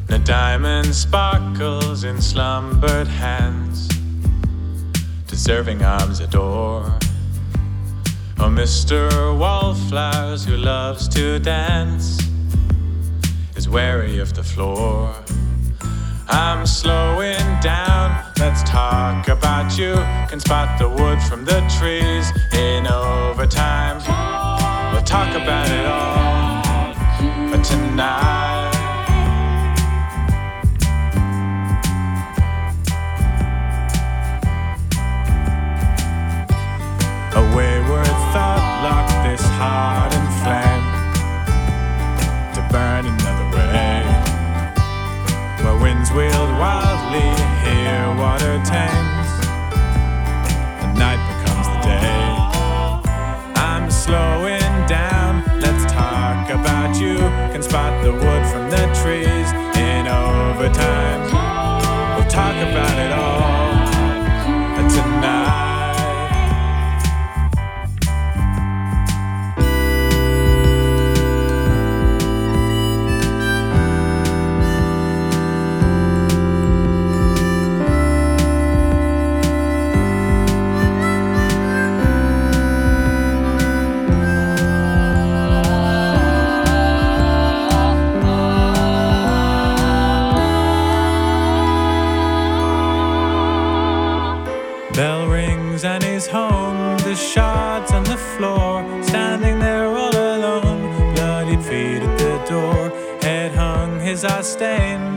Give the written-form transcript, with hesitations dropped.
The diamond sparkles in slumbered hands, deserving arms adore. Oh, Mr. Wallflowers who loves to dance is wary of the floor. I'm slowing down, let's talk about you. Can spot the wood from the trees in overtime. We'll talk about it all tonight. A wayward thought locked this heart in flame to burn another way, where winds wheeled wildly, here water tames, and night becomes the day. I'm slowing down, let's talk about you. Can spot the wood from the trees in overtime. We'll talk about it all tonight. Bell rings and he's home, the shards on the floor, standing there all alone, bloodied feet at the door, head hung, his eye stained.